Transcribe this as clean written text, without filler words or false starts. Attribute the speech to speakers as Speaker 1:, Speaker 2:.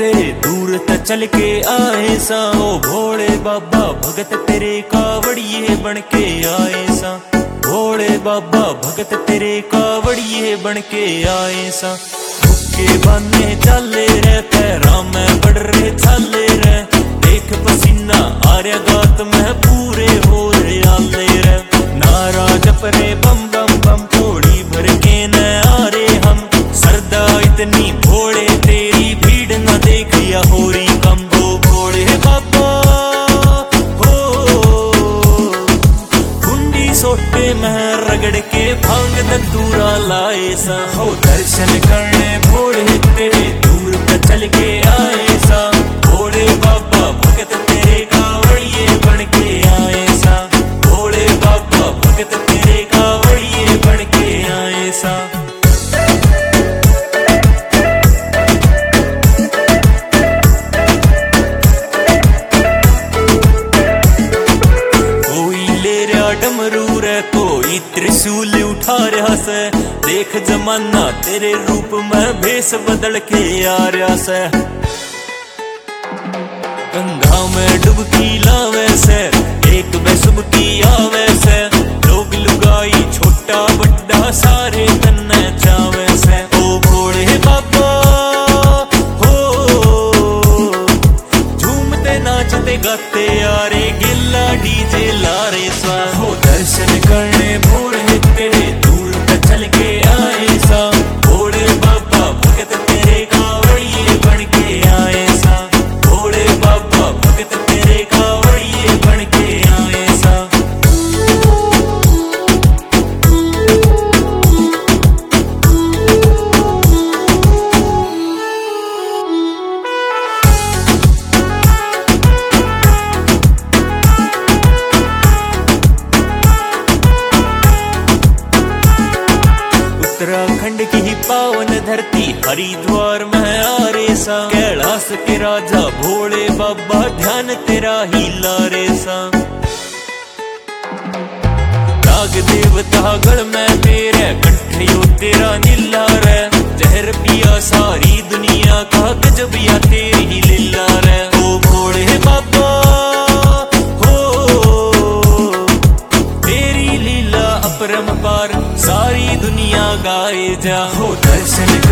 Speaker 1: तेरे दूर त चल के आए सा। ओ भोले बाबा भगत तेरे कावड़िए बन के आए सा। भोले बाबा भगत तेरे कावड़िए बन के आए सा। के बाने चले रे पैरा में बढ़ रहे छाले रे। देख पसीना आ रहा गात में पूरे हो रहे आले रे। नारा जप रे बम बम बम थोड़ी भर के न आ रे हम। सरदा इतनी भोले तेरी भीड़ न देखिया होरी कम। दो भोले बाबा हो कुंडी सोटे में रगड़ के भांग दूरा लाए सा। हो दर्शन करने भोले तेरे दूर त चल के आए सा। भोले बाबा भगत तेरे कावड़िए बन के आए सा। भोले बाबा भगत तेरे कावड़िए बन के आए सा। डमरू रे कोई त्रिशूल उठा रहा से। देख जमाना तेरे रूप में भेष बदल के आ रहा से। गंगा में डुबकी लावे से एक बेसुबकी आवे से। लोग लुगाई छोटा बड़ा सारे कन्ने चावे से। ओ भोले बाबा हो झूमते नाचते गाते यारे गिल्ला डीजे लारे सा। हो दर्शन करने भोले तेरे दूर त चल के आए सा। भोले बाबा भगत तेरे कावड़िए बन के आए सा। भोले बाबा भगत तेरे कावड़िए बन के आए सा। उत्तराखंड की ही पावन धरती हरिद्वार में आ रे सा। कैलाश के राजा भोले बाबा ध्यान तेरा ही ला रे सा। नाग देवता गढ़ में तेरे कंठियो तेरा नीला रे। जहर पिया सारी दुनिया का गजबिया तेरी ही लीला रे। ओ भोले बाबा हो तेरी लीला अपरंपार सारी दुनिया गाए जा। हो दर्शन